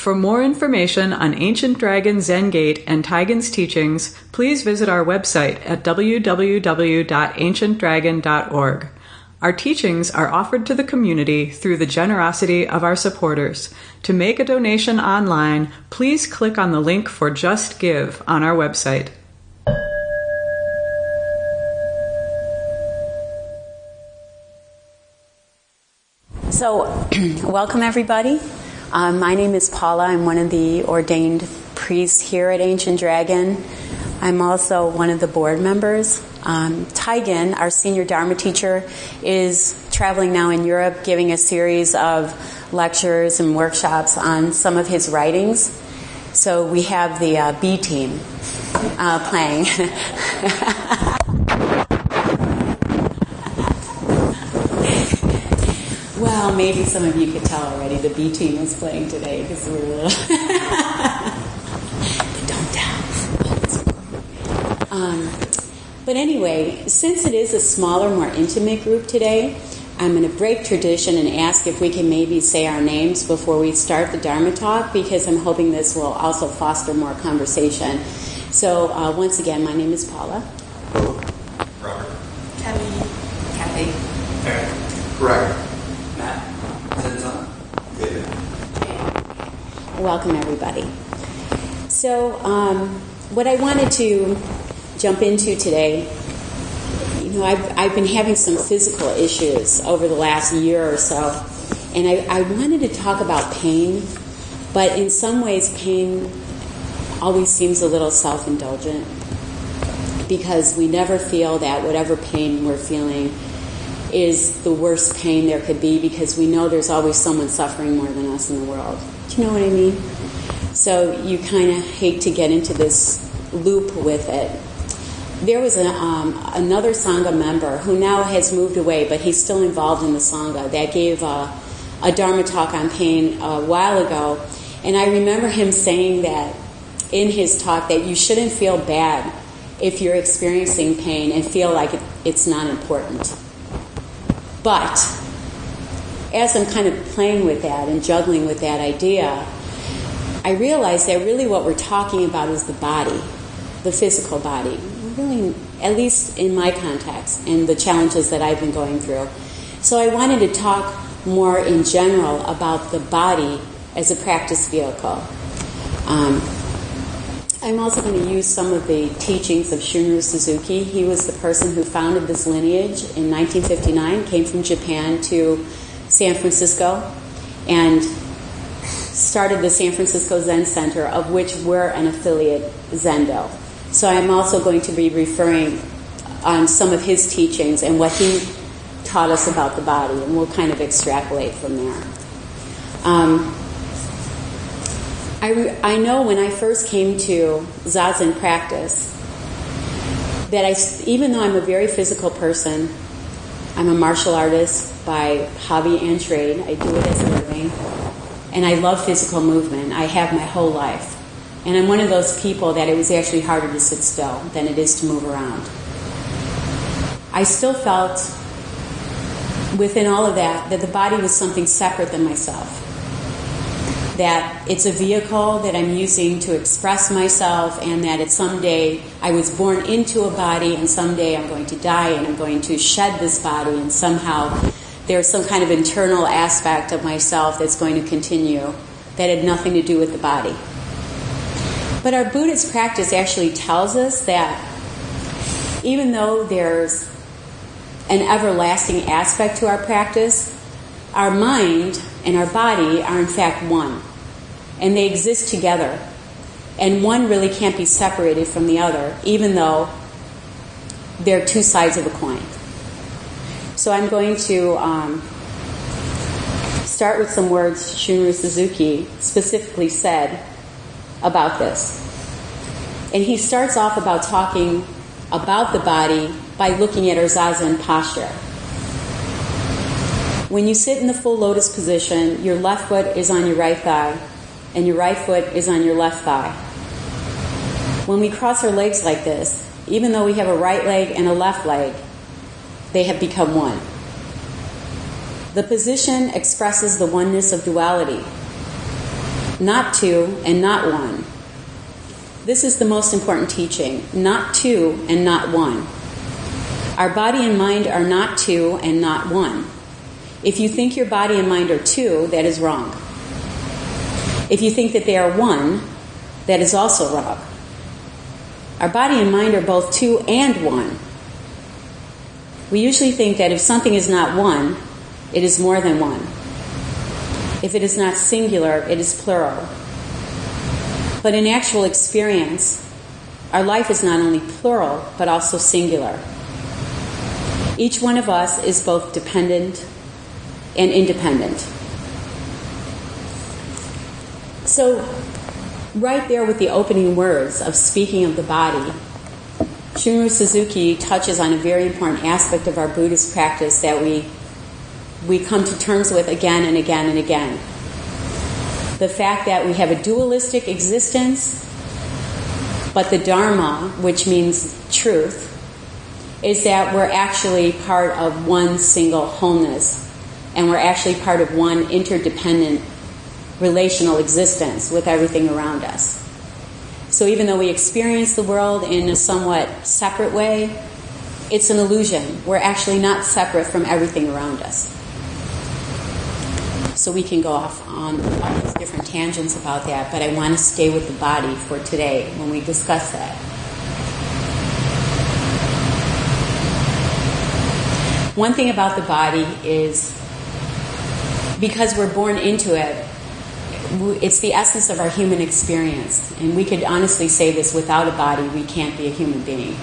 For more information on Ancient Dragon Zen Gate and Taigen's teachings, please visit our website at www.ancientdragon.org. Our teachings are offered to the community through the generosity of our supporters. To make a donation online, please click on the link for Just Give on our website. So, welcome everybody. My name is Paula. I'm one of the ordained priests here at Ancient Dragon. I'm also one of the board members. Taigen, our senior Dharma teacher, is traveling now in Europe giving a series of lectures and workshops on some of his writings. So we have the B team playing. Well, maybe some of you could tell already the B team is playing today because we're a little... But don't tell. But anyway, since it is a smaller, more intimate group today, I'm going to break tradition and ask if we can maybe say our names before we start the Dharma talk, because I'm hoping this will also foster more conversation. So once again, my name is Paula. Robert. Kathy. Eric. Correct. Welcome, everybody. So, what I wanted to jump into today, I've been having some physical issues over the last year or so, and I wanted to talk about pain, but in some ways pain always seems a little self-indulgent, because we never feel that whatever pain we're feeling is the worst pain there could be, because we know there's always someone suffering more than us in the world. Do you know what I mean? So you kind of hate to get into this loop with it. There was another Sangha member who now has moved away, but he's still involved in the Sangha, that gave a Dharma talk on pain a while ago. And I remember him saying that in his talk, that you shouldn't feel bad if you're experiencing pain and feel like it's not important. But as I'm kind of playing with that and juggling with that idea, I realized that really what we're talking about is the body, the physical body. Really, at least in my context and the challenges that I've been going through. So I wanted to talk more in general about the body as a practice vehicle. I'm also going to use some of the teachings of Shunryu Suzuki. He was the person who founded this lineage in 1959, came from Japan to San Francisco, and started the San Francisco Zen Center, of which we're an affiliate, Zendo. So I'm also going to be referring on some of his teachings and what he taught us about the body, and we'll kind of extrapolate from there. I know when I first came to Zazen practice that even though I'm a very physical person, I'm a martial artist by hobby and trade. I do it as a living. And I love physical movement. I have my whole life. And I'm one of those people that it was actually harder to sit still than it is to move around. I still felt within all of that the body was something separate than myself. That it's a vehicle that I'm using to express myself, and that someday I was born into a body, and someday I'm going to die and I'm going to shed this body, and somehow there's some kind of internal aspect of myself that's going to continue that had nothing to do with the body. But our Buddhist practice actually tells us that even though there's an everlasting aspect to our practice, our mind and our body are in fact one. And they exist together. And one really can't be separated from the other, even though they're two sides of a coin. So I'm going to start with some words Shunryu Suzuki specifically said about this. And he starts off about talking about the body by looking at our Zazen posture. When you sit in the full lotus position, your left foot is on your right thigh, and your right foot is on your left thigh. When we cross our legs like this, even though we have a right leg and a left leg, they have become one. The position expresses the oneness of duality. not two and not one. This is the most important teaching, not two and not one. Our body and mind are not two and not one. If you think your body and mind are two, that is wrong. If you think that they are one, that is also wrong. Our body and mind are both two and one. We usually think that if something is not one, it is more than one. If it is not singular, it is plural. But in actual experience, our life is not only plural, but also singular. Each one of us is both dependent and independent. So, right there with the opening words of speaking of the body, Shunryu Suzuki touches on a very important aspect of our Buddhist practice that we come to terms with again and again and again. The fact that we have a dualistic existence, but the Dharma, which means truth, is that we're actually part of one single wholeness, and we're actually part of one interdependent relational existence with everything around us. So even though we experience the world in a somewhat separate way, it's an illusion. We're actually not separate from everything around us. So we can go off on all these different tangents about that, but I want to stay with the body for today when we discuss that. One thing about the body is, because we're born into it, it's the essence of our human experience. And we could honestly say this: without a body, we can't be a human being.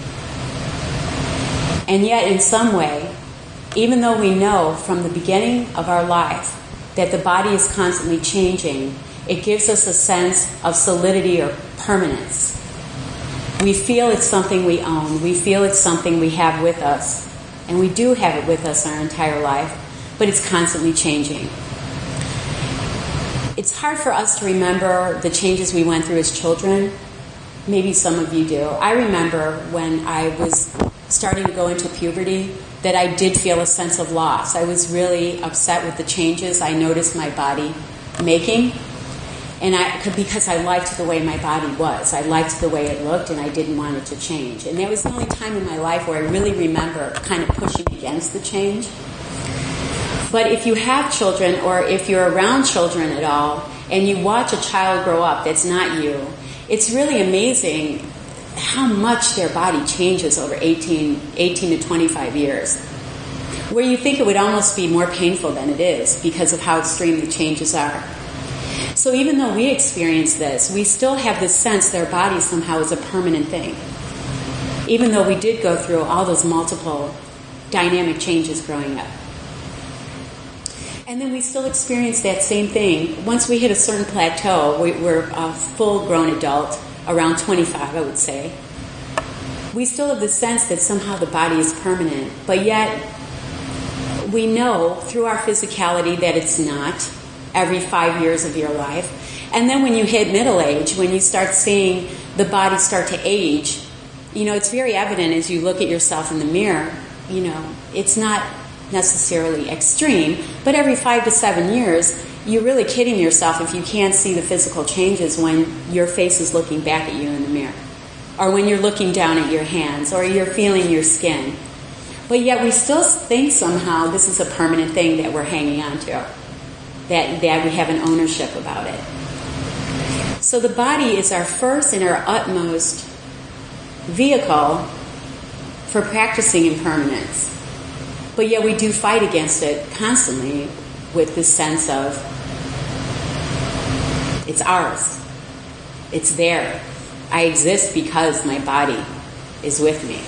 And yet, in some way, even though we know from the beginning of our life that the body is constantly changing, it gives us a sense of solidity or permanence. We feel it's something we own. We feel it's something we have with us. And we do have it with us our entire life, but it's constantly changing. It's hard for us to remember the changes we went through as children. Maybe some of you do. I remember when I was starting to go into puberty that I did feel a sense of loss. I was really upset with the changes I noticed my body making, and because I liked the way my body was. I liked the way it looked, and I didn't want it to change. And that was the only time in my life where I really remember kind of pushing against the change. But if you have children, or if you're around children at all, and you watch a child grow up that's not you, it's really amazing how much their body changes over 18 to 25 years. Where you think it would almost be more painful than it is because of how extreme the changes are. So even though we experience this, we still have this sense that our body somehow is a permanent thing. Even though we did go through all those multiple dynamic changes growing up. And then we still experience that same thing. Once we hit a certain plateau, we're a full-grown adult, around 25, I would say. We still have the sense that somehow the body is permanent, but yet we know through our physicality that it's not every 5 years of your life. And then when you hit middle age, when you start seeing the body start to age, it's very evident as you look at yourself in the mirror, it's not necessarily extreme, but every 5 to 7 years, you're really kidding yourself if you can't see the physical changes when your face is looking back at you in the mirror, or when you're looking down at your hands, or you're feeling your skin. But yet we still think somehow this is a permanent thing that we're hanging on to, that we have an ownership about it. So the body is our first and our utmost vehicle for practicing impermanence. But yet we do fight against it constantly with this sense of it's ours. It's there. I exist because my body is with me.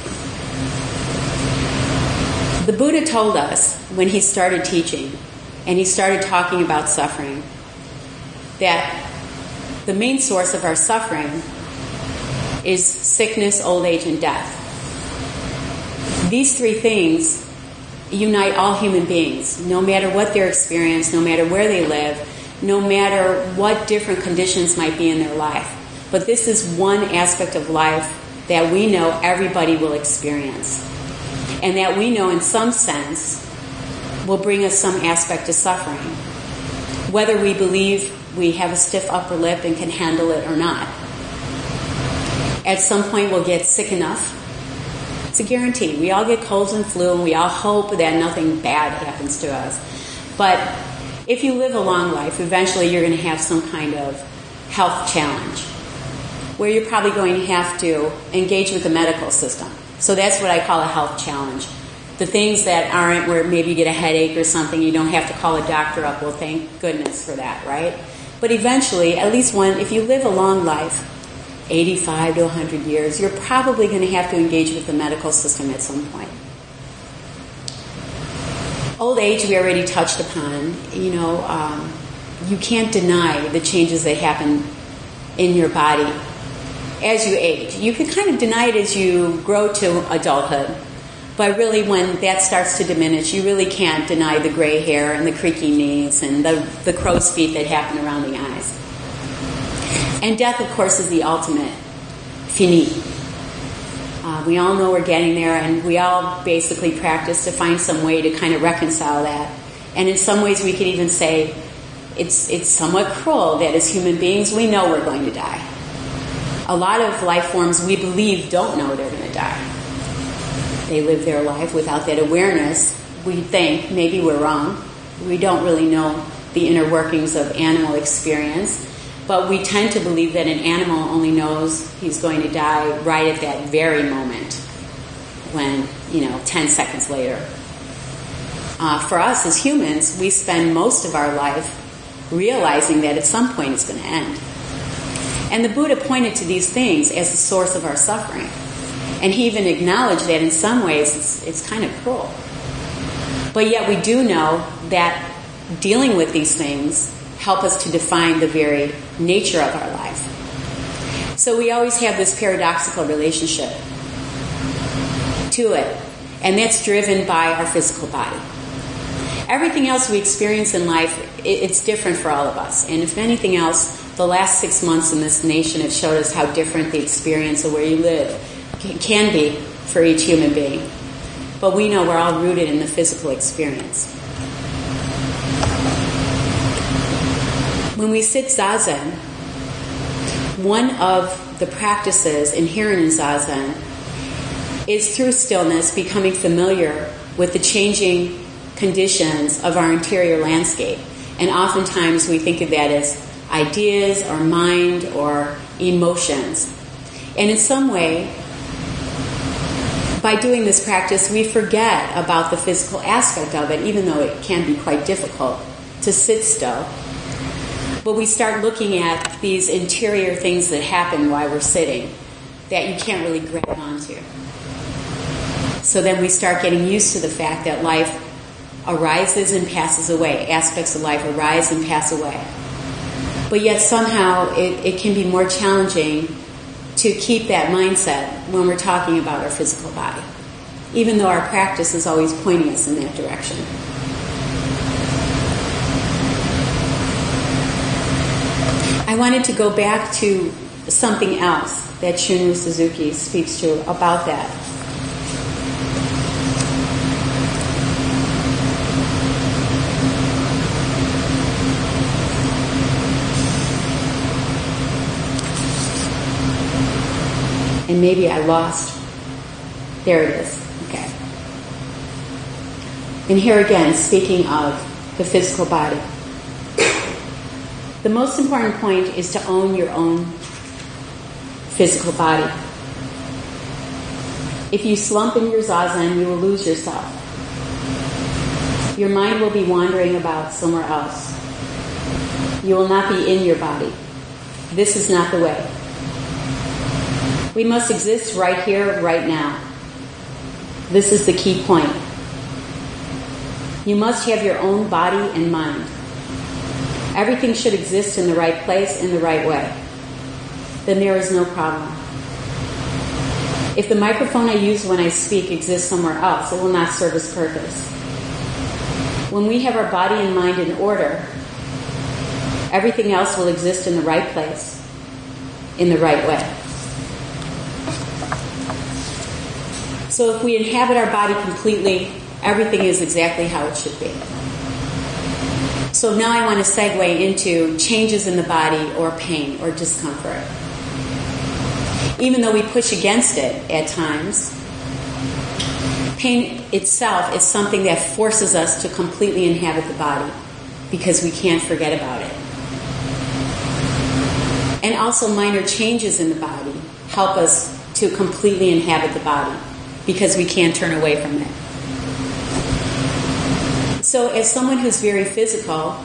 The Buddha told us when he started teaching and he started talking about suffering that the main source of our suffering is sickness, old age, and death. These three things unite all human beings, no matter what their experience, no matter where they live, no matter what different conditions might be in their life. But this is one aspect of life that we know everybody will experience, and that we know in some sense will bring us some aspect of suffering. Whether we believe we have a stiff upper lip and can handle it or not. At some point we'll get sick enough. It's a guarantee. We all get colds and flu, and we all hope that nothing bad happens to us. But if you live a long life, eventually you're going to have some kind of health challenge where you're probably going to have to engage with the medical system. So that's what I call a health challenge. The things that aren't where maybe you get a headache or something, you don't have to call a doctor up. Well, thank goodness for that, right? But eventually, at least if you live a long life, 85 to 100 years, you're probably going to have to engage with the medical system at some point. Old age, we already touched upon. You can't deny the changes that happen in your body as you age. You can kind of deny it as you grow to adulthood. But really, when that starts to diminish, you really can't deny the gray hair and the creaky knees and the crow's feet that happen around the eyes. And death, of course, is the ultimate. Fini. We all know we're getting there, and we all basically practice to find some way to kind of reconcile that. And in some ways, we could even say it's somewhat cruel that as human beings, we know we're going to die. A lot of life forms we believe don't know they're going to die. They live their life without that awareness. We think maybe we're wrong. We don't really know the inner workings of animal experience. But we tend to believe that an animal only knows he's going to die right at that very moment when, 10 seconds later. For us as humans, we spend most of our life realizing that at some point it's going to end. And the Buddha pointed to these things as the source of our suffering. And he even acknowledged that in some ways it's kind of cruel. But yet we do know that dealing with these things help us to define the very nature of our life. So we always have this paradoxical relationship to it. And that's driven by our physical body. Everything else we experience in life, it's different for all of us. And if anything else, the last 6 months in this nation have showed us how different the experience of where you live can be for each human being. But we know we're all rooted in the physical experience. When we sit Zazen, one of the practices inherent in Zazen is through stillness becoming familiar with the changing conditions of our interior landscape. And oftentimes we think of that as ideas or mind or emotions. And in some way, by doing this practice, we forget about the physical aspect of it, even though it can be quite difficult to sit still. But we start looking at these interior things that happen while we're sitting that you can't really grab onto. So then we start getting used to the fact that life arises and passes away. Aspects of life arise and pass away. But yet somehow it can be more challenging to keep that mindset when we're talking about our physical body, even though our practice is always pointing us in that direction. I wanted to go back to something else that Shunryu Suzuki speaks to about that. And maybe I lost. There it is. Okay. And here again, speaking of the physical body. The most important point is to own your own physical body. If you slump in your zazen, you will lose yourself. Your mind will be wandering about somewhere else. You will not be in your body. This is not the way. We must exist right here, right now. This is the key point. You must have your own body and mind. Everything should exist in the right place, in the right way. Then there is no problem. If the microphone I use when I speak exists somewhere else, it will not serve its purpose. When we have our body and mind in order, everything else will exist in the right place, in the right way. So if we inhabit our body completely, everything is exactly how it should be. So now I want to segue into changes in the body or pain or discomfort. Even though we push against it at times, pain itself is something that forces us to completely inhabit the body because we can't forget about it. And also minor changes in the body help us to completely inhabit the body because we can't turn away from it. So as someone who's very physical,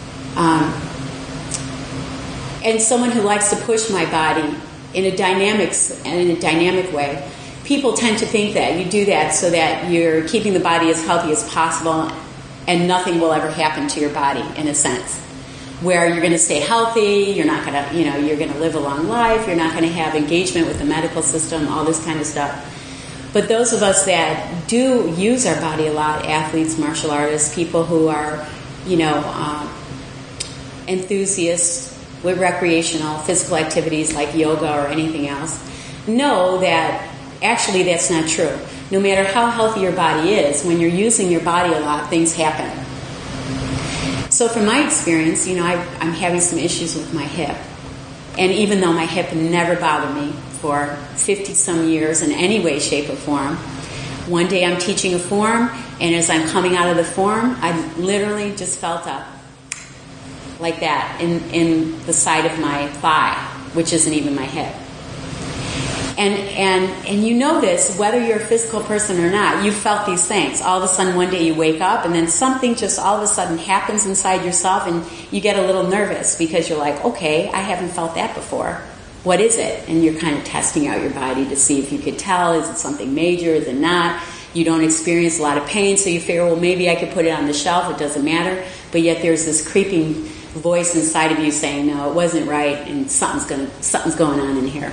and someone who likes to push my body in a dynamic way, people tend to think that you do that so that you're keeping the body as healthy as possible and nothing will ever happen to your body, in a sense. Where you're going to stay healthy, you're not going to, you're going to live a long life, you're not going to have engagement with the medical system, all this kind of stuff. But those of us that do use our body a lot, athletes, martial artists, people who are, enthusiasts with recreational physical activities like yoga or anything else, know that actually that's not true. No matter how healthy your body is, when you're using your body a lot, things happen. So from my experience, I'm having some issues with my hip. And even though my hip never bothered me for 50-some years in any way, shape, or form, one day I'm teaching a form, and as I'm coming out of the form, I literally just felt up like that in the side of my thigh, which isn't even my hip. And you know this, whether you're a physical person or not, you've felt these things. All of a sudden one day you wake up and then something just all of a sudden happens inside yourself and you get a little nervous because you're like, okay, I haven't felt that before. What is it? And you're kind of testing out your body to see if you could tell, is it something major, is it not? You don't experience a lot of pain, so you figure, well, maybe I could put it on the shelf, it doesn't matter. But yet there's this creeping voice inside of you saying, no, it wasn't right, and something's going on in here.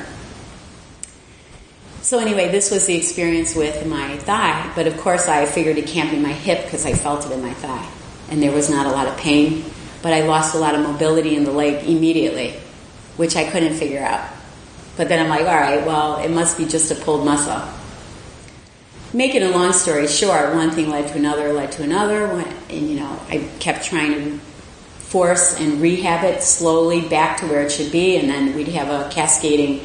So anyway, this was the experience with my thigh, but of course I figured it can't be my hip because I felt it in my thigh. And there was not a lot of pain, but I lost a lot of mobility in the leg immediately, which I couldn't figure out. But then I'm like, all right, well, it must be just a pulled muscle. Making a long story short, one thing led to another, and I kept trying to force and rehab it slowly back to where it should be, and then we'd have a cascading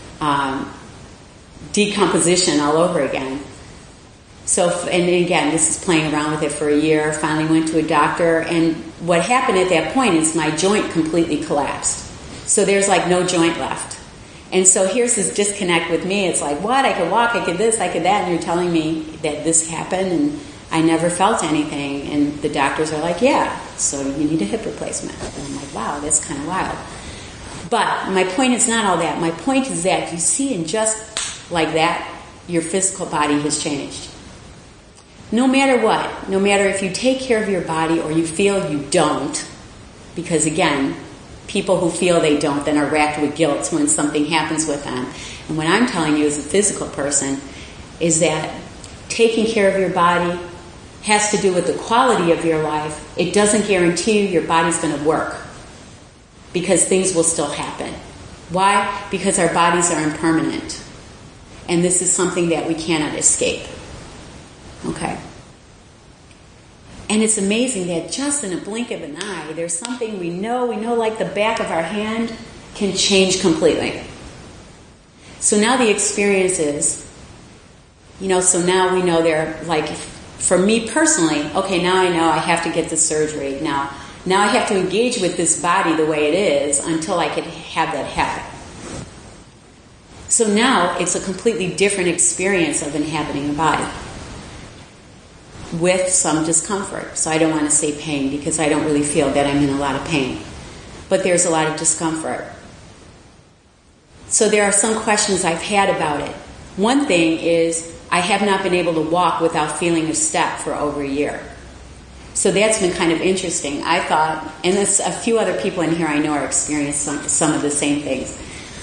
decomposition all over again. So, and again, this is playing around with it for a year. Finally went to a doctor, and what happened at that point is my joint completely collapsed. So there's like no joint left. And so here's this disconnect with me. It's like, what? I could walk, I could this, I could that, and you're telling me that this happened and I never felt anything. And the doctors are like, yeah, so you need a hip replacement. And I'm like, wow, that's kind of wild. But my point is not all that. My point is that you see, in just like that, your physical body has changed. No matter what, no matter if you take care of your body or you feel you don't, because again, people who feel they don't then are racked with guilt when something happens with them. And what I'm telling you as a physical person is that taking care of your body has to do with the quality of your life. It doesn't guarantee you your body's going to work, because things will still happen. Why? Because our bodies are impermanent. And this is something that we cannot escape. Okay? And it's amazing that just in a blink of an eye, there's something we know like the back of our hand can change completely. So now the experience is, so now we know they're like, for me personally, okay, now I know I have to get the surgery. Now I have to engage with this body the way it is until I can have that happen. So now it's a completely different experience of inhabiting a body with some discomfort. So I don't want to say pain because I don't really feel that I'm in a lot of pain. But there's a lot of discomfort. So there are some questions I've had about it. One thing is I have not been able to walk without feeling a step for over a year. So that's been kind of interesting. I thought, and there's a few other people in here I know are experiencing some of the same things.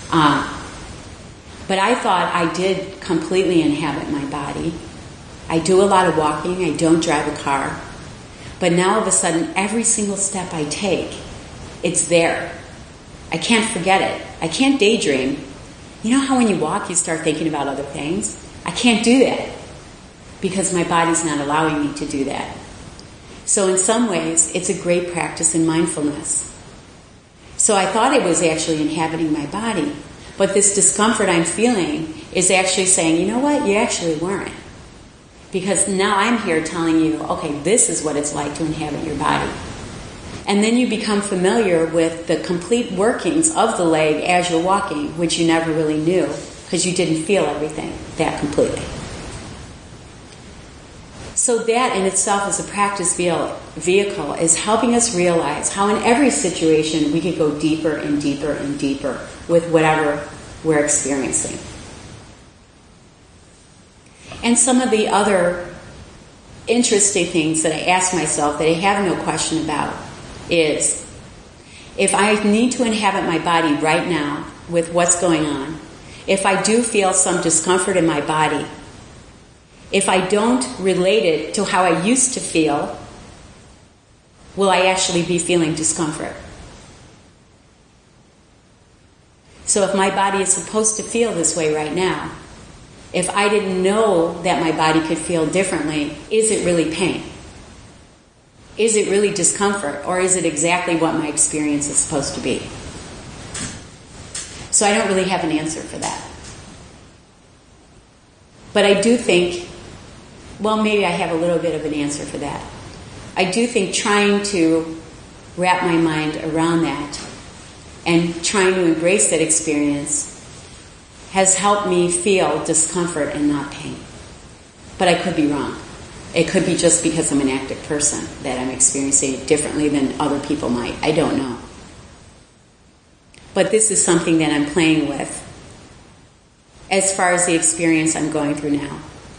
But I thought I did completely inhabit my body. I do a lot of walking. I don't drive a car. But now all of a sudden, every single step I take, it's there. I can't forget it. I can't daydream. You know how when you walk, you start thinking about other things? I can't do that because my body's not allowing me to do that. So in some ways, it's a great practice in mindfulness. So I thought it was actually inhabiting my body. But this discomfort I'm feeling is actually saying, you know what, you actually weren't. Because now I'm here telling you, okay, this is what it's like to inhabit your body. And then you become familiar with the complete workings of the leg as you're walking, which you never really knew because you didn't feel everything that completely. So that in itself as a practice vehicle is helping us realize how in every situation we could go deeper and deeper and deeper with whatever we're experiencing. And some of the other interesting things that I ask myself that I have no question about is, if I need to inhabit my body right now with what's going on, if I do feel some discomfort in my body, if I don't relate it to how I used to feel, will I actually be feeling discomfort? So if my body is supposed to feel this way right now, if I didn't know that my body could feel differently, is it really pain? Is it really discomfort? Or is it exactly what my experience is supposed to be? So I don't really have an answer for that. But I do think, well, maybe I have a little bit of an answer for that. I do think trying to wrap my mind around that and trying to embrace that experience has helped me feel discomfort and not pain. But I could be wrong. It could be just because I'm an active person that I'm experiencing it differently than other people might. I don't know. But this is something that I'm playing with as far as the experience I'm going through now.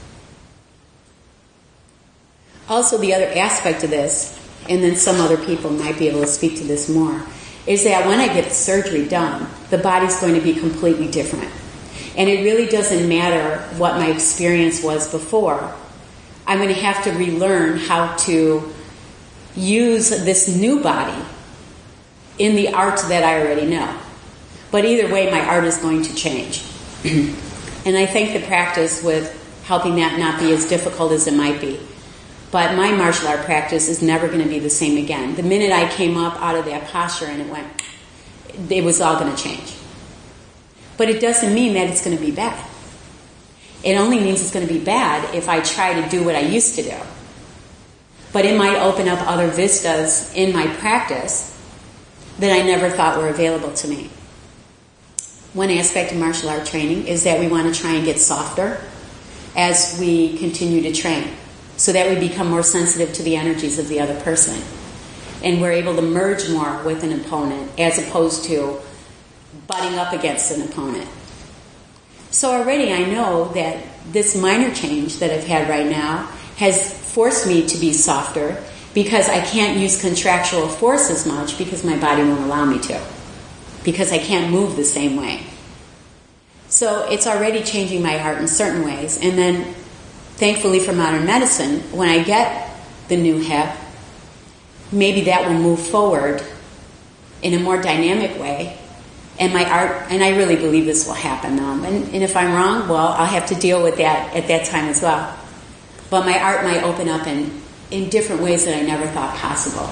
Also, the other aspect of this, and then some other people might be able to speak to this more, is that when I get the surgery done, the body's going to be completely different. And it really doesn't matter what my experience was before. I'm going to have to relearn how to use this new body in the art that I already know. But either way, my art is going to change. And I think the practice with helping that not be as difficult as it might be. But my martial art practice is never going to be the same again. The minute I came up out of that posture and it was all going to change. But it doesn't mean that it's going to be bad. It only means it's going to be bad if I try to do what I used to do. But it might open up other vistas in my practice that I never thought were available to me. One aspect of martial art training is that we want to try and get softer as we continue to train, so that we become more sensitive to the energies of the other person. And we're able to merge more with an opponent as opposed to butting up against an opponent. So already I know that this minor change that I've had right now has forced me to be softer because I can't use contractual force as much because my body won't allow me to, because I can't move the same way. So it's already changing my art in certain ways. And then, thankfully for modern medicine, when I get the new hip, maybe that will move forward in a more dynamic way. And my art, and I really believe this will happen. And if I'm wrong, well, I'll have to deal with that at that time as well. But my art might open up in different ways that I never thought possible.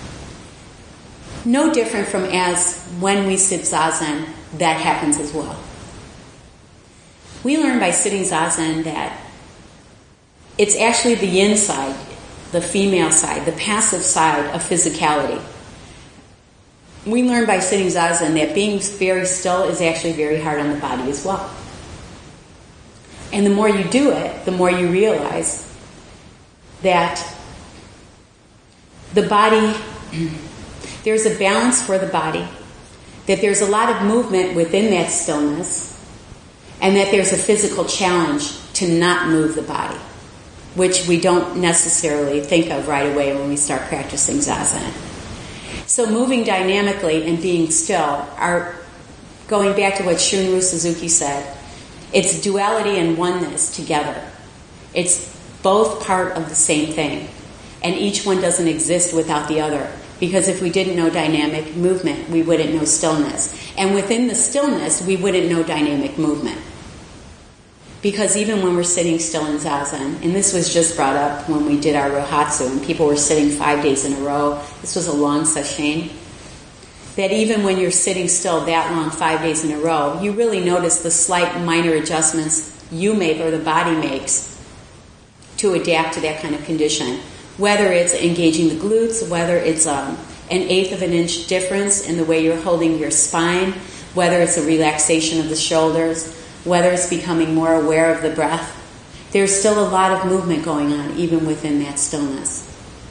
No different from as when we sit zazen, that happens as well. We learn by sitting zazen that it's actually the yin side, the female side, the passive side of physicality. We learn by sitting zazen that being very still is actually very hard on the body as well. And the more you do it, the more you realize that the body, there's a balance for the body, that there's a lot of movement within that stillness, and that there's a physical challenge to not move the body, which we don't necessarily think of right away when we start practicing zazen. So moving dynamically and being still are, going back to what Shunryu Suzuki said, it's duality and oneness together. It's both part of the same thing. And each one doesn't exist without the other. Because if we didn't know dynamic movement, we wouldn't know stillness. And within the stillness, we wouldn't know dynamic movement. Because even when we're sitting still in Zazen, and this was just brought up when we did our Rohatsu, and people were sitting 5 days in a row, this was a long sesshin, that even when you're sitting still that long, 5 days in a row, you really notice the slight minor adjustments you make or the body makes to adapt to that kind of condition. Whether it's engaging the glutes, whether it's an 1/8 of an inch difference in the way you're holding your spine, whether it's a relaxation of the shoulders, whether it's becoming more aware of the breath, there's still a lot of movement going on even within that stillness.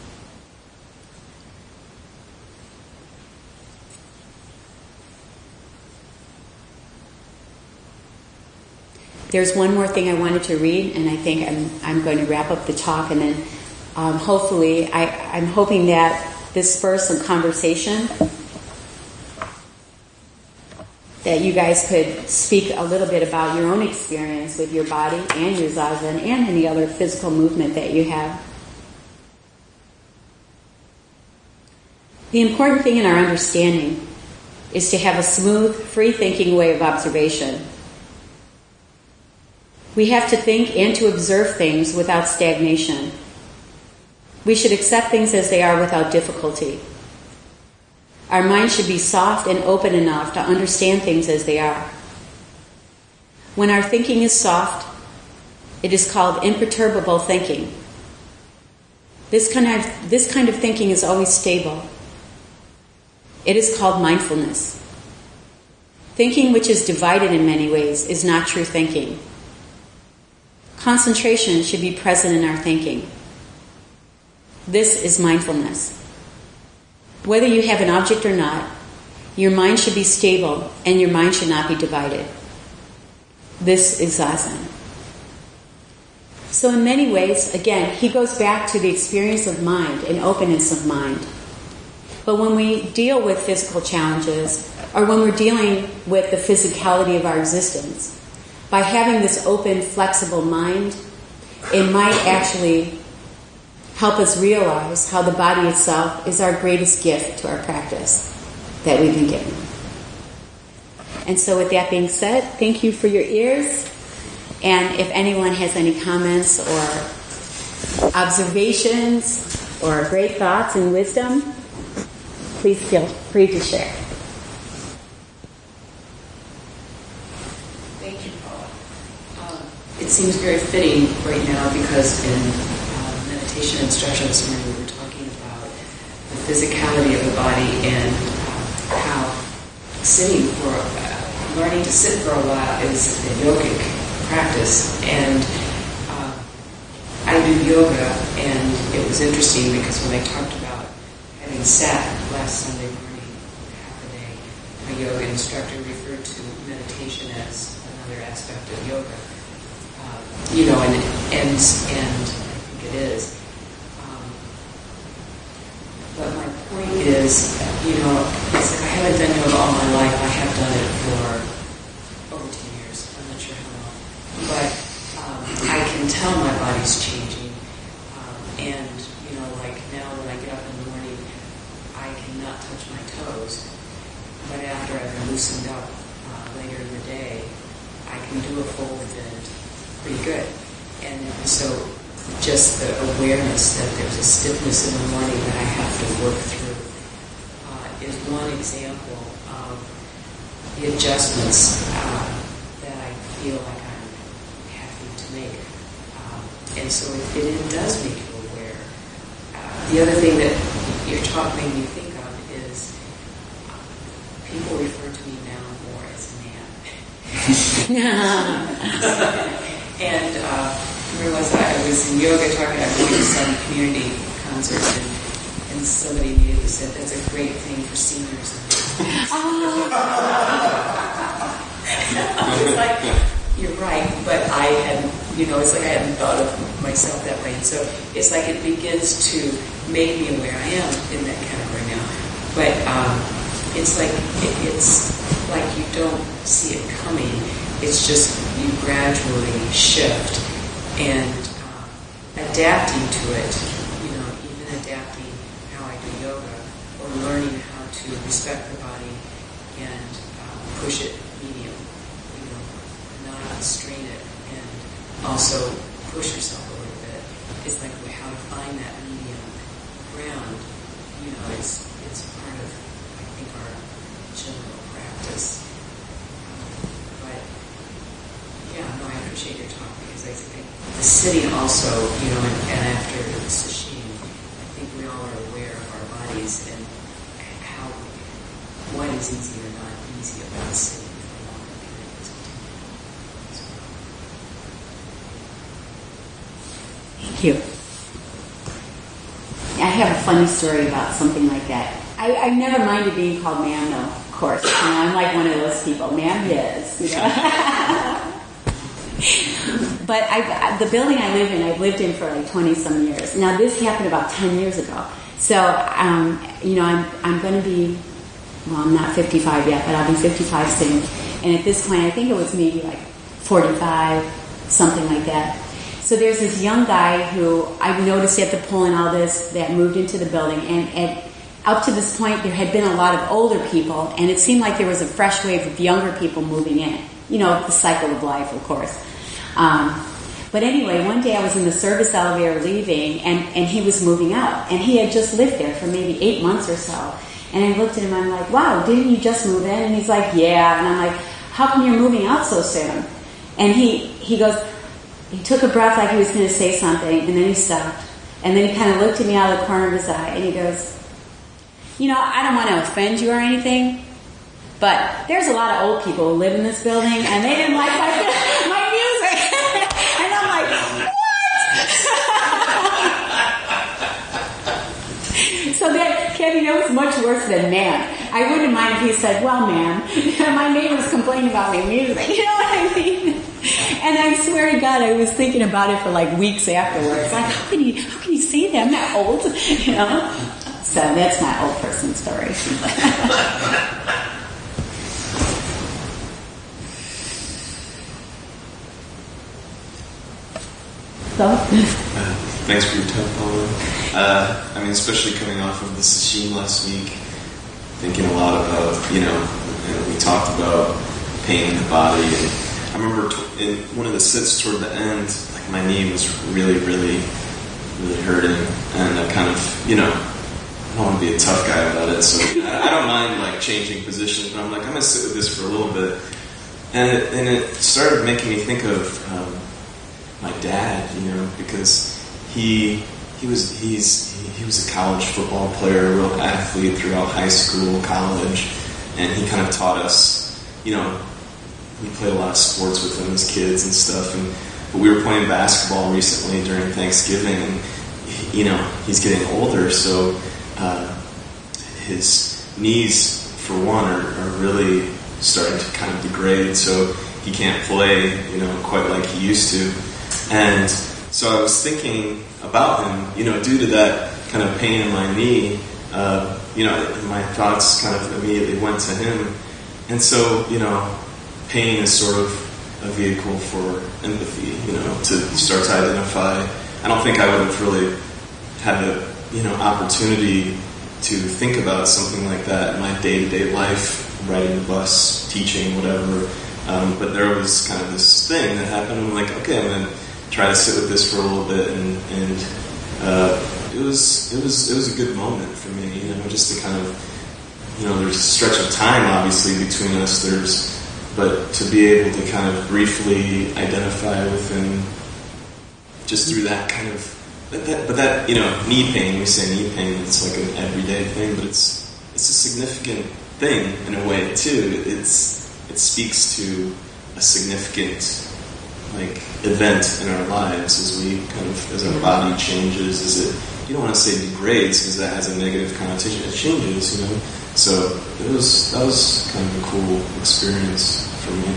There's one more thing I wanted to read, and I think I'm going to wrap up the talk, and then hopefully I'm hoping that this spurs some conversation, that you guys could speak a little bit about your own experience with your body and your Zazen and any other physical movement that you have. The important thing in our understanding is to have a smooth, free-thinking way of observation. We have to think and to observe things without stagnation. We should accept things as they are without difficulty. Our mind should be soft and open enough to understand things as they are. When our thinking is soft, it is called imperturbable thinking. This kind of thinking is always stable. It is called mindfulness. Thinking which is divided in many ways is not true thinking. Concentration should be present in our thinking. This is mindfulness. Whether you have an object or not, your mind should be stable and your mind should not be divided. This is Zazen. So in many ways, again, he goes back to the experience of mind and openness of mind. But when we deal with physical challenges, or when we're dealing with the physicality of our existence, by having this open, flexible mind, it might actually help us realize how the body itself is our greatest gift to our practice that we've been given. And so with that being said, thank you for your ears. And if anyone has any comments or observations or great thoughts and wisdom, please feel free to share. Thank you, Paula. It seems very fitting right now because in meditation instructions when we were talking about the physicality of the body and how learning to sit for a while is a yogic practice. And I do yoga, and it was interesting because when I talked about having sat last Sunday morning half a day, my yoga instructor referred to meditation as another aspect of yoga. And I think it is. But my point is, it's like I haven't done yoga all my life. I have done it for over 10 years. I'm not sure how long. But I can tell my body's changing. And, like now when I get up in the morning, I cannot touch my toes. But after I've loosened up later in the day, I can do a forward bend pretty good. And so just the awareness that there's a stiffness in the morning that I have to work through is one example of the adjustments that I feel like I'm having to make. And so it does make you aware. The other thing that your talk made me think of is people refer to me now more as man. And where was I? I was in yoga talking. I went to some community concert, and somebody immediately said, "That's a great thing for seniors." I was like, "You're right," but I hadn't. It's like I hadn't thought of myself that way. And so it's like it begins to make me aware. I am in that category now, but it's like you don't see it coming. It's just you gradually shift and adapting to it, even adapting how I do yoga or learning how to respect the body and push it medium, not strain it and also push yourself a little bit. It's like how to find that medium ground. You know, it's part of, I think, our general practice. But yeah, no, I appreciate your talk because I think the sitting also, you know, and after the sesshin, I think we all are aware of our bodies and how what is easy or not easy about sitting. Thank you. I have a funny story about something like that. I never minded being called ma'am, though, of course. You know, I'm like one of those people. Ma'am, yes. You know? But the building I live in, I've lived in for like 20-some years. Now, this happened about 10 years ago. So, you know, I'm going to be, well, I'm not 55 yet, but I'll be 55 soon. And at this point, I think it was maybe like 45, something like that. So there's this young guy who I've noticed at the pool and all this that moved into the building. And up to this point, there had been a lot of older people, and it seemed like there was a fresh wave of younger people moving in. You know, the cycle of life, of course. But anyway, one day I was in the service elevator leaving, and he was moving out. And he had just lived there for maybe 8 months or so. And I looked at him, I'm like, wow, didn't you just move in? And he's like, yeah. And I'm like, how come you're moving out so soon? And he goes, he took a breath like he was going to say something, and then he stopped. And then he kind of looked at me out of the corner of his eye, and he goes, you know, I don't want to offend you or anything, but there's a lot of old people who live in this building, and they didn't like my music. And I'm like, what? So that, Kevin, that was much worse than ma'am. I wouldn't mind if he said, well, ma'am, my neighbor's complaining about my music. You know what I mean? And I swear to God, I was thinking about it for like weeks afterwards. Like, how can you say that? I'm not old, you know? So that's my old person story. Thanks for your time, Paula. I mean, especially coming off of the sesshin last week, thinking a lot about, you know, we talked about pain in the body. And I remember in one of the sits toward the end, like my knee was really, really, really hurting. And I kind of, you know, I don't want to be a tough guy about it. So I don't mind like changing positions, but I'm like, I'm going to sit with this for a little bit. And it started making me think of my dad, you know, because he was a college football player, a real athlete throughout high school, college, and he kind of taught us, you know, we played a lot of sports with him as kids and stuff, but we were playing basketball recently during Thanksgiving, and you know, he's getting older, so his knees, for one, are really starting to kind of degrade, so he can't play, you know, quite like he used to. And so I was thinking about him, you know, due to that kind of pain in my knee, you know, my thoughts kind of immediately went to him. And so, you know, pain is sort of a vehicle for empathy, you know, to start to identify. I don't think I would have really had the, you know, opportunity to think about something like that in my day-to-day life, riding the bus, teaching, whatever. But there was kind of this thing that happened. I'm like, okay, I'm going to try to sit with this for a little bit, and it was a good moment for me, you know, just to kind of, you know, there's a stretch of time obviously between us. But to be able to kind of briefly identify with him, just through that kind of, but that you know, knee pain. We say knee pain. It's like an everyday thing, but it's a significant thing in a way too. It speaks to a significant like event in our lives as we kind of, as our body changes. You don't want to say degrades because that has a negative connotation. It changes, you know. So that was kind of a cool experience for me.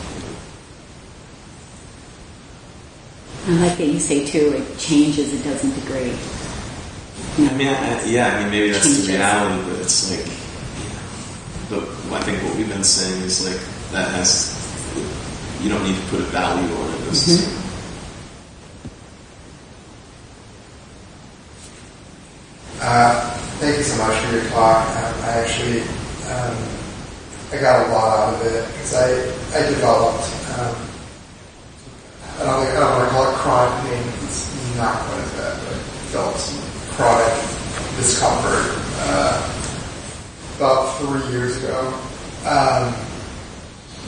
I like that you say too, it changes, it doesn't degrade. You know, I mean, maybe that's changes. The reality, but it's like, but I think what we've been saying is like, that has, you don't need to put a value on it. Mm-hmm. Thank you so much for your talk. I got a lot out of it because I developed, I don't want to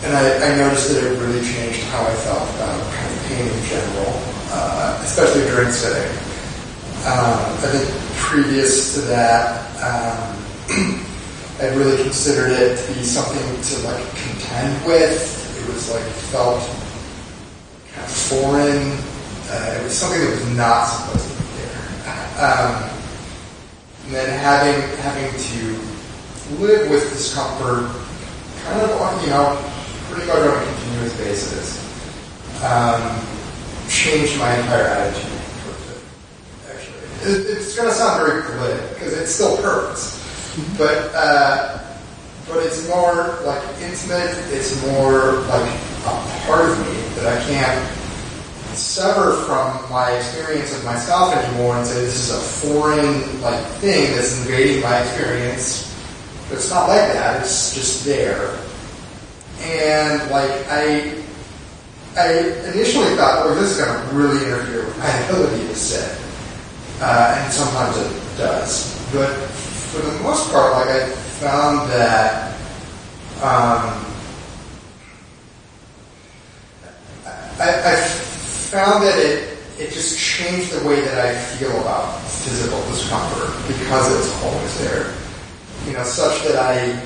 I noticed that it really changed how I felt about kind of pain in general, especially during sitting. I think previous to that, I really considered it to be something to like contend with. It was like felt kind of foreign. It was something that was not supposed to be there. And then having to live with discomfort, kind of pretty much on a continuous basis, changed my entire attitude towards it. Actually, it's going to sound very glib because it still hurts, but it's more like intimate. It's more like a part of me that I can't sever from my experience of myself anymore and say this is a foreign thing that's invading my experience. But it's not like that. It's just there. And I initially thought, this is going to really interfere with my ability to sit. And sometimes it does. But for the most part, I found that I found that it just changed the way that I feel about physical discomfort because it's always there. Such that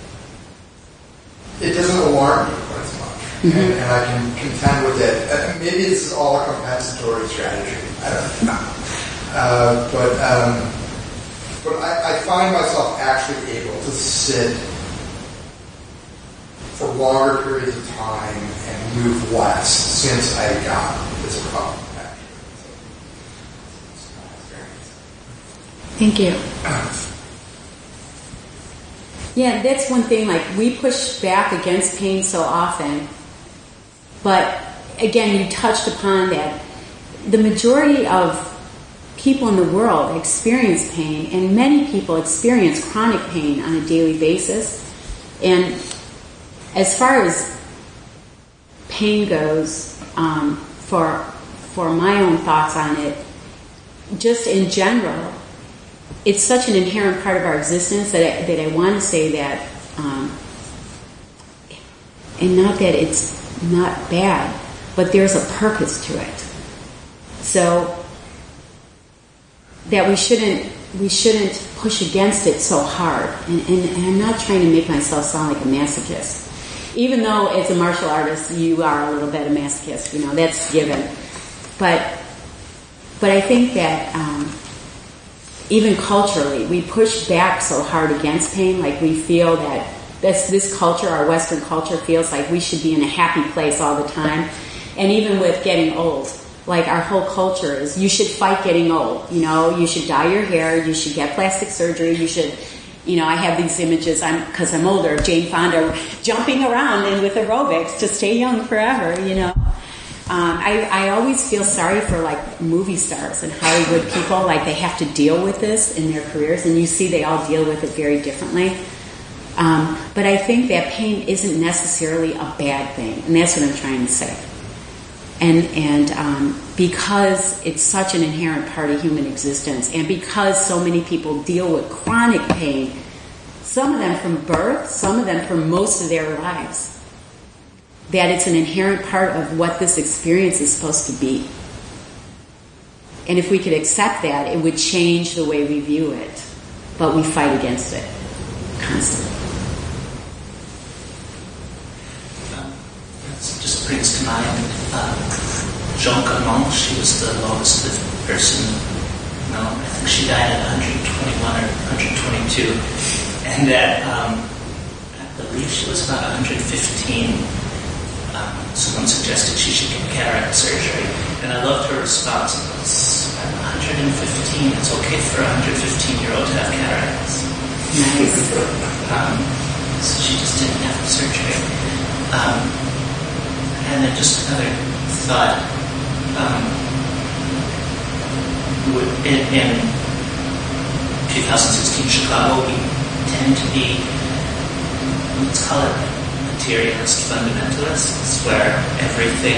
it doesn't alarm me quite as much. Mm-hmm. And I can contend with it. Maybe this is all a compensatory strategy. I don't know. But I find myself actually able to sit for longer periods of time and move less since I got this problem, actually. So, it's my experience. Thank you. Yeah, that's one thing, we push back against pain so often, but again, you touched upon that. The majority of people in the world experience pain, and many people experience chronic pain on a daily basis. And as far as pain goes, for my own thoughts on it, just in general, it's such an inherent part of our existence that I want to say that, and not that it's not bad, but there's a purpose to it. So that we shouldn't push against it so hard. And I'm not trying to make myself sound like a masochist. Even though as a martial artist you are a little bit a masochist, that's given. But I think that even culturally, we push back so hard against pain. We feel that this culture, our Western culture, feels like we should be in a happy place all the time. And even with getting old, our whole culture is you should fight getting old. You should dye your hair, you should get plastic surgery, you should, I have these images, because I'm older, Jane Fonda jumping around and with aerobics to stay young forever, I always feel sorry for movie stars and Hollywood people, they have to deal with this in their careers, and you see they all deal with it very differently. But I think that pain isn't necessarily a bad thing, and that's what I'm trying to say. And because it's such an inherent part of human existence, and because so many people deal with chronic pain, some of them from birth, some of them for most of their lives, that it's an inherent part of what this experience is supposed to be. And if we could accept that, it would change the way we view it. But we fight against it constantly. That just brings to mind Jean Calment. She was the longest lived person known. I think she died at 121 or 122. And that, I believe she was about 115. Someone suggested she should get cataract surgery, and I loved her response. I'm 115. It's okay for a 115-year-old to have cataracts. Nice. So she just didn't have the surgery. And then just another thought. In 2016 Chicago, we tend to be, let's call it materialist fundamentalists, where everything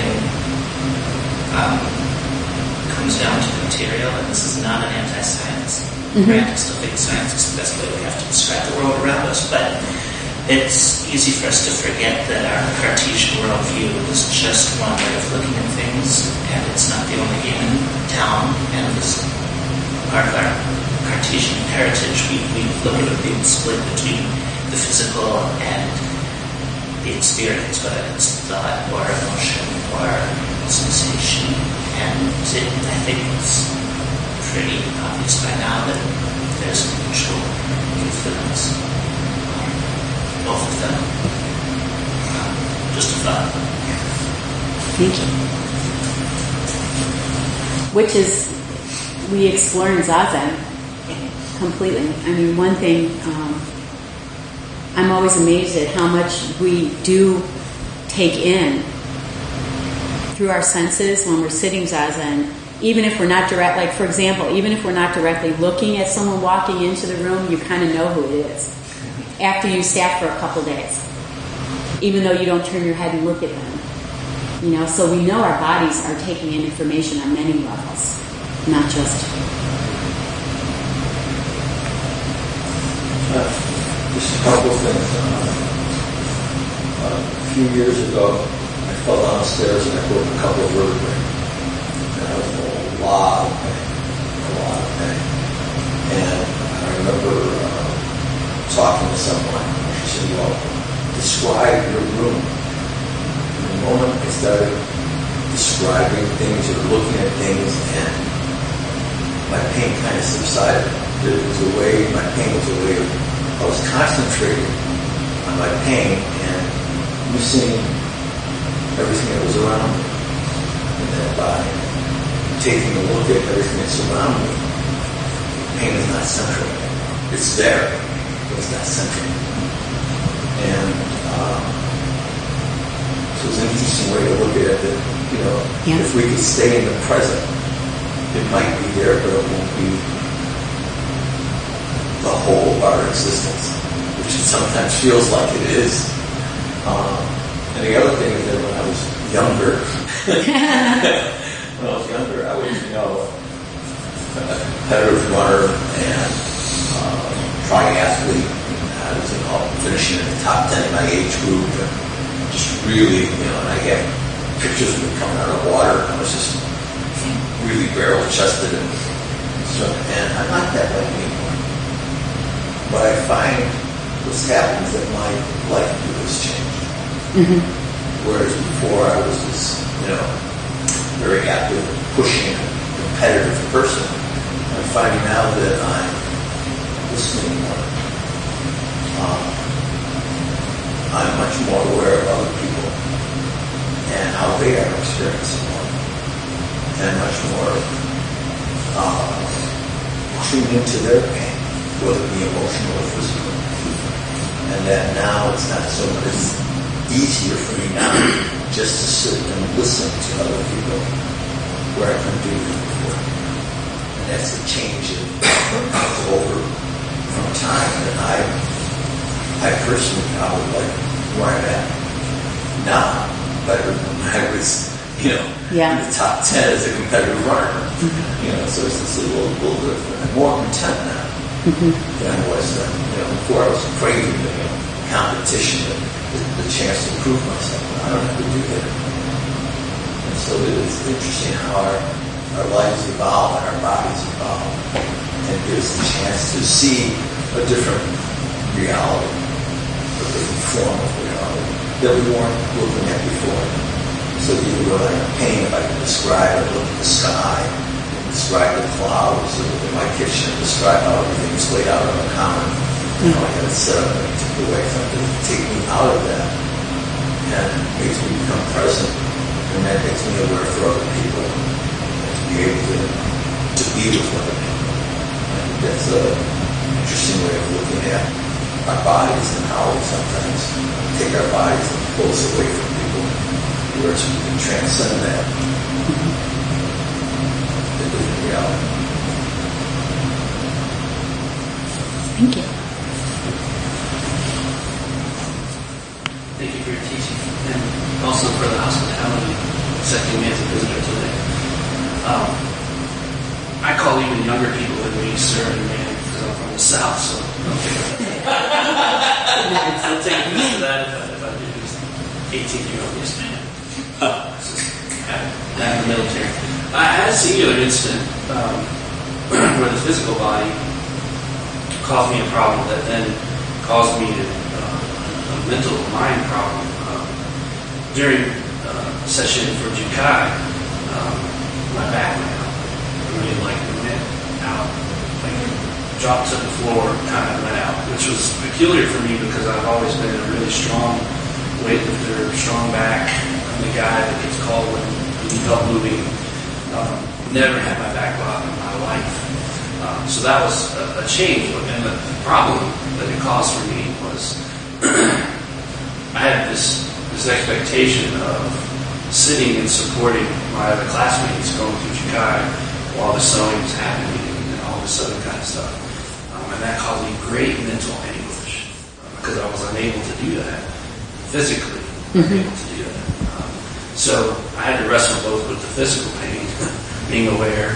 comes down to material, and this is not an anti-science. Mm-hmm. I still think science is the best way we have to describe the world around us, but it's easy for us to forget that our Cartesian worldview is just one way of looking at things, and it's not the only game in town, and as part of our Cartesian heritage, we look at it being split between the physical and the experience, whether it's thought or emotion or sensation, and I think it's pretty obvious by now that there's a mutual influence, both of them. Just a thought. Thank you. Which is, we explore in Zazen completely. I mean, one thing, I'm always amazed at how much we do take in through our senses when we're sitting Zazen. Even if we're not direct, like for example, even if we're not directly looking at someone walking into the room, you kind of know who it is after you sat for a couple days, even though you don't turn your head and look at them. You know, so we know our bodies are taking in information on many levels, not just. Just a couple of things. A few years ago, I fell downstairs and I broke a couple of vertebrae. And I was in a lot of pain. And I remember talking to someone. She said, well, describe your room. And the moment I started describing things or looking at things, and my pain kind of subsided. My pain was a way of, I was concentrating on my pain and missing everything that was around me in that body. Taking a look at everything that's around me. Pain is not central. It's there, but it's not central. And so it's an interesting way to look at it that, you know, if we could stay in the present, it might be there, but it won't be the whole of our existence, which it sometimes feels like it is. And the other thing is that when I was younger, I was, you know, a competitive runner and triathlete. I was, you know, finishing in the top 10 in my age group, and just really, you know, and I had pictures of me coming out of the water, and I was just really barrel-chested and stuff, and I'm not that way anymore. But I find what's happened is that my life has changed. Mm-hmm. Whereas before I was this, you know, very active, pushing, competitive person, I'm finding now that I'm listening more. I'm much more aware of other people and how they are experiencing life, and much more tuned into their pain, whether it be emotional or physical. And that now it's not so much, it's easier for me now just to sit and listen to other people where I couldn't do it before. And that's a change over from time that I personally probably like where I'm at now better than when I was, you know, in the top 10 as a competitive runner. Mm-hmm. You know, so it's a little different. I'm more content now than I was then. You know, before I was craving the, you know, competition and the chance to prove myself. I don't have to do that. And so it's interesting how our lives evolve and our bodies evolve, and it gives us a chance to see a different reality, a different form of reality that we weren't looking at before. So even when I'm in pain, if I can describe or look at the sky, describe the clouds, or look at my kitchen, describe how everything's laid out on the counter. You know, I had it set up and it took away something to take me out of that, and makes me become present, and that makes me aware for other people, and to be able to be with other people. And that's an interesting way of looking at our bodies and how we sometimes take our bodies and pull us away from people, whereas we can transcend that into reality. Thank you. Thank you for your teaching, and also for the hospitality, accepting me as a visitor today. I call even younger people than me sir and ma'am, because I'm from the South, so I'll take a piece of that if I do this 18-year-old yes man. That in the military. I had a singular incident where the physical body caused me a problem that then caused me a mental mind problem. During a session for Jukai, my back went out. I mean, like it went out, like dropped to the floor, kind of went out, which was peculiar for me because I've always been a really strong weightlifter, strong back. I'm the guy that gets called when you need help moving. Never had my back bothered in my life. So that was a change. And the problem that it caused for me was I had this expectation of sitting and supporting my other classmates going through Jukai while the sewing was happening and all this other kind of stuff. And that caused me great mental anguish because I was unable to do that physically. Unable to do that. So I had to wrestle both with the physical pain, being aware,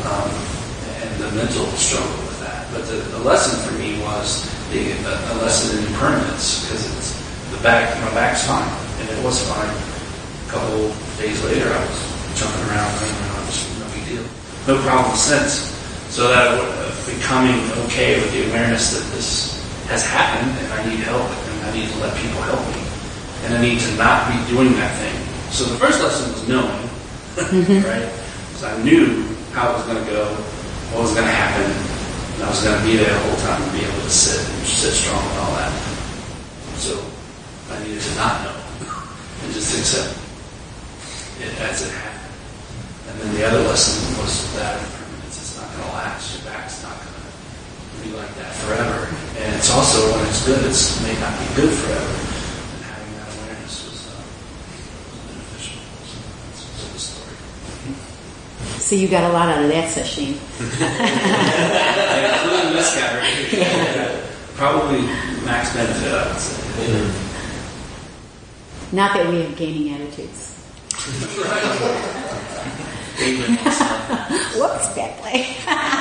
and the mental struggle with that. But the lesson for me was a lesson in impermanence because it's my back's fine, and it was fine. A couple days later, I was jumping around, running around, just no big deal. No problem since. So that becoming okay with the awareness that this has happened, and I need help, and I need to let people help me, and I need to not be doing that thing. So the first lesson was knowing, right? Because I knew how it was going to go, what was going to happen, and I was going to be there the whole time and be able to sit strong and all that. So I needed to not know and just accept it as it happened. And then the other lesson was that impermanence. It's not going to last. Your back's not going to be like that forever. And it's also, when it's good, it may not be good forever. And having that awareness was beneficial. So that's the story. So you got a lot out of that session. Including this guy right here. Yeah. Probably max benefit, I would say. Mm-hmm. Not that we have gaining attitudes. Whoops, bad play.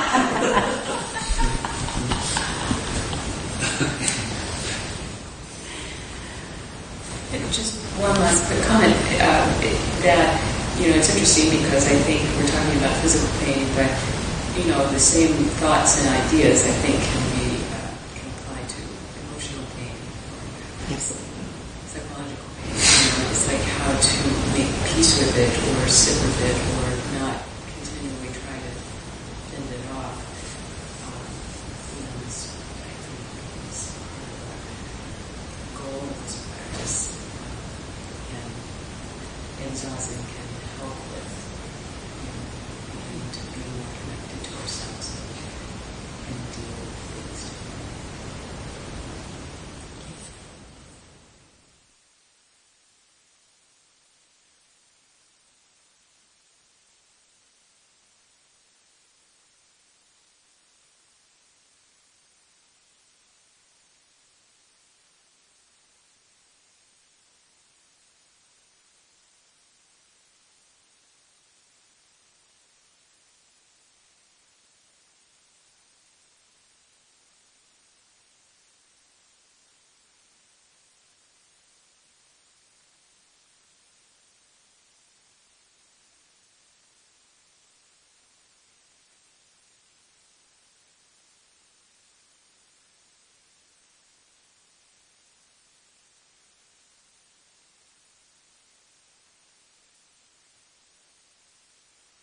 Just one last quick comment that, it's interesting because I think we're talking about physical pain, but, the same thoughts and ideas, I think, can apply to emotional pain. Yes. Psychological pain. It's like how to make peace with it or sit with it or not continually try to fend it off. It's part of the goal of this practice. And Zazen can help with